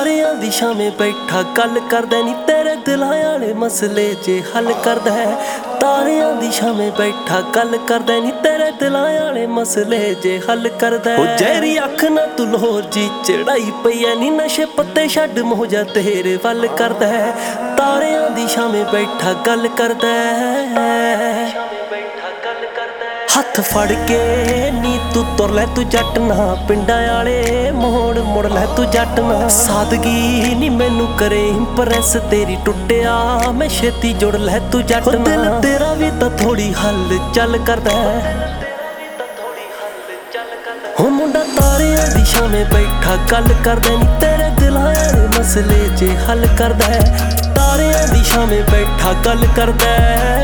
ਤਾਰਿਆਂ ਦੀ ਛਾਵੇਂ ਬੈਠਾ ਗੱਲ ਕਰਦਾ ਨੀ ਤੇਰੇ ਦਿਲਾਂ ਵਾਲੇ ਮਸਲੇ ਜੇ ਹੱਲ ਕਰਦਾ ਹੈ। ਤਾਰਿਆਂ ਦੀ ਛਾਵੇਂ ਬੈਠਾ ਗੱਲ ਕਰਦਾ ਨੀ ਤੇਰੇ ਦਿਲਾਂ ਵਾਲੇ ਮਸਲੇ ਜੇ ਹੱਲ ਕਰਦਾ। ਉਹ ਜ਼ਹਿਰੀ ਅੱਖ ਨਾ ਤੂੰ ਲਾਹੌਰ ਜੀ ਚੜਾਈ ਪਈ ਐ ਨੀ ਨਸ਼ੇ ਪੱਤੇ ਛੱਡ ਮੋਜਾ ਤੇਰੇ ਵੱਲ ਕਰਦਾ। ਤਾਰਿਆਂ ਦੀ ਛਾਵੇਂ ਬੈਠਾ ਗੱਲ ਕਰਦਾ, ਹੱਥ ਫੜ ਕੇ ਨੀ ਤੂੰ ਤੁਰ ਲੈ ਤੂੰ ਜੱਟ ਨਾ, ਪਿੰਡਾਂ ਵਾਲੇ ਮੋੜ ਮੁੜ ਲੈ ਤੂੰ ਜੱਟ ਨਾ। ਸਾਦਗੀ ਨੀ ਮੈਨੂੰ ਕਰੇ ਇੰਪ੍ਰੈਸ ਤੇਰੀ ਟੁੱਟਿਆ ਮੈਂ ਛੇਤੀ ਜੁੜ ਲੈ ਤੂੰ ਜੱਟ ਨਾ। ਦਿਲ ਤੇਰਾ ਵੀ ਤਾਂ ਥੋੜੀ ਹੱਲ ਚੱਲ ਕਰਦਾ, ਹੋ ਮੁੰਡਾ ਤਾਰਿਆਂ ਦੀ ਛਾਵੇਂ ਬੈਠਾ ਗੱਲ ਕਰਦਾ ਨੀ ਤੇਰੇ ਦਿਲਾਂ ਵਾਲੇ ਮਸਲੇ ਜੇ ਹੱਲ ਕਰਦਾ। ਤਾਰਿਆਂ ਦੀ ਛਾਵੇਂ ਬੈਠਾ ਗੱਲ ਕਰਦਾ।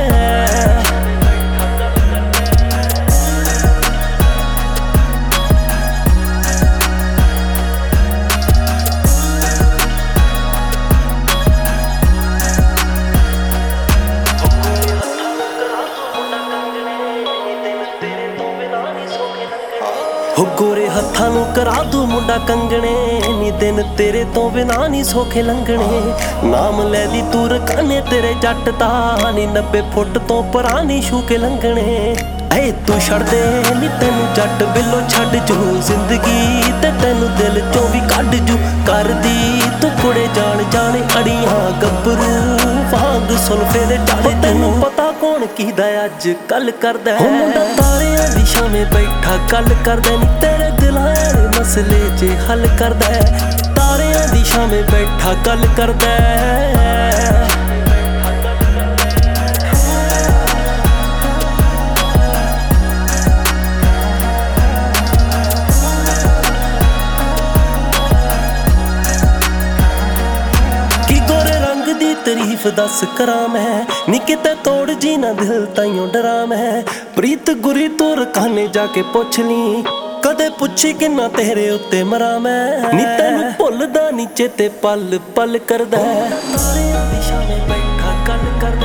ਹੋ ਗੋਰੇ ਹੱਥਾਂ ਨੂੰ ਕਰਾ ਦੂ ਮੁੰਡਾ ਕੰਗਣੇ ਨੀ ਦਿਨ ਤੇਰੇ ਤੋਂ ਬਿਨਾਂ ਨੀ ਸੌਖੇ ਲੰਘਣੇ। ਨਾਮ ਲੈ ਦੀ ਤੂੰ ਰਕਾਨੇ ਤੇਰੇ ਜੱਟ ਦਾ ਨੀ 90 ਫੁੱਟ ਤੋਂ ਪਰਾਂ ਨੀ ਛੂ ਕੇ ਲੰਘਣੇ। ਐ ਤੂੰ ਛੱਡ ਦੇ ਨੀ ਤੈਨੂੰ ਜੱਟ ਬਿੱਲੋ ਛੱਡ ਜੂ ਜ਼ਿੰਦਗੀ ਤੇ ਤੈਨੂੰ ਦਿਲ ਚੋਂ ਵੀ ਕੱਢ ਜੂ। ਕਰਦੀ ਤੂੰ ਕੁੜੇ ਜਾਣ ਜਾਣੇ ਅੜੀਆਂ ਗੱਭਰੂ ਵਾਂਗ ਸੁਲਫੇ ਦੇ ਟਾਲੇ। ਤੈਨੂੰ ਪਤਾ ਕੌਣ ਕੀਦਾ ਅੱਜ ਕੱਲ ਕਰਦਾ। ਮੁੰਡਾ ਤਾਰਿਆਂ ਦੀ ਛਾਵੇਂ ਬੈਠਾ ਗੱਲ ਕਰਦਾ ਨੀ ਤੇਰੇ ਦਿਲਾਂ ਵਾਲੇ ਮਸਲੇ ਜੇ ਹੱਲ ਕਰਦਾ। ਤਾਰਿਆਂ ਦੀ ਛਾਵੇਂ ਬੈਠਾ ਗੱਲ ਕਰਦਾ। ਤਾਰੀਫ ਦੱਸ ਕਰਾਂ ਮੈਂ ਨੀ ਕਿਤੇ ਤੋੜ ਜੀ ਨਾ ਦਿਲ ਤਾਈਓ ਡਰਾਂ ਮੈਂ। ਪ੍ਰੀਤ ਗੁਰੀ ਤੂੰ ਰਕਾਨੇ ਜਾ ਕੇ ਪੁੱਛ ਲਈ ਕਦੇ ਪੁੱਛੀ ਕਿੰਨਾ ਤੇਰੇ ਉੱਤੇ ਮਰਾਂ ਮੈਂ। ਨੀ ਤੈਨੂੰ ਭੁੱਲਦਾ ਨੀ ਚੇਤੇ ਪਲ ਪਲ ਕਰਦਾ। ਤਾਰਿਆਂ ਦੀ ਛਾਵੇਂ ਬੈਠਾ ਗੱਲ ਕਰਦਾ।